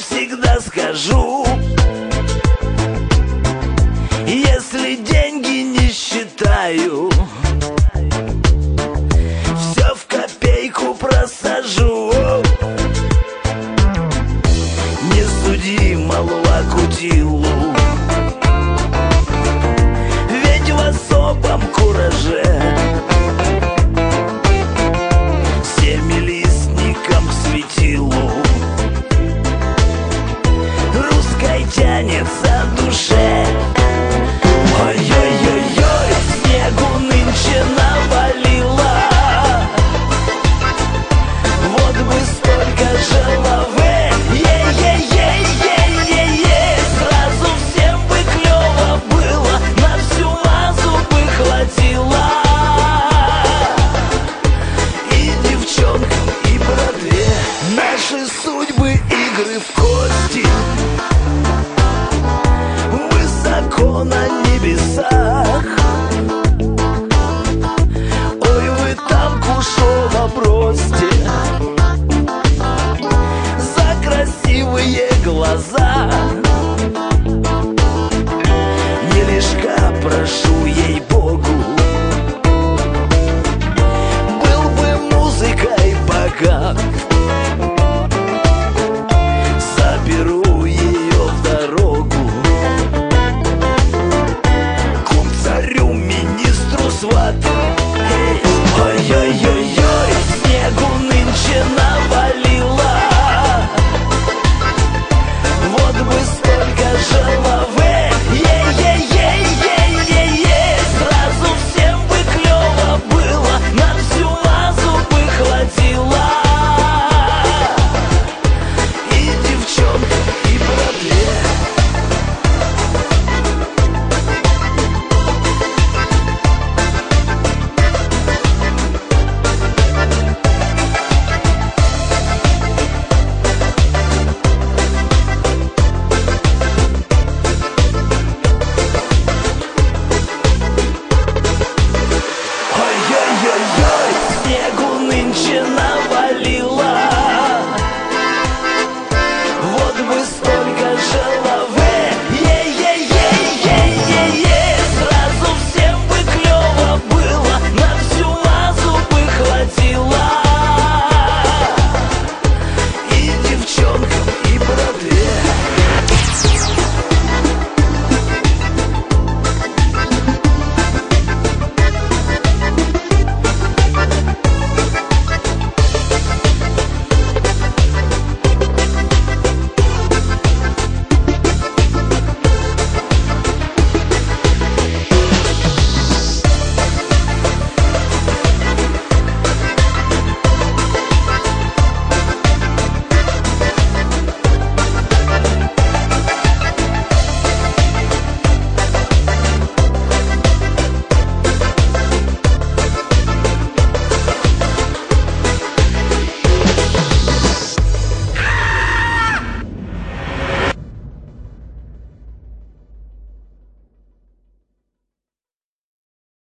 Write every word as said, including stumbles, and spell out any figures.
всегда скажу: если деньги не считаю, все в копейку просажу. Не суди малого кутилу, ведь в особом кураже семилистником к светилу русской тянется душе. Ой-ой-ой-ой, снегу нынче навалило, вот бы столько головы, ей-ей-ей-ей-ей-ей, сразу всем бы клево было, на всю мазу бы хватило. И девчонкам, и братве наши судьбы игры в кости высоко на небесах. Ой, вы там Кушова бросьте за красивые глаза. Не лишка прошу, ей-богу, был бы музыкой богат, заберу ее в дорогу к царю министру сват. Ой-ой-ой-ой, снегу нынче навалило, вот бы столько головы, ей-ей-ей-ей-ей-ей, сразу всем бы клево было, на всю мазу бы хватило. И девчонкам, и братве снегу нынче навалило, вот бы столько жила.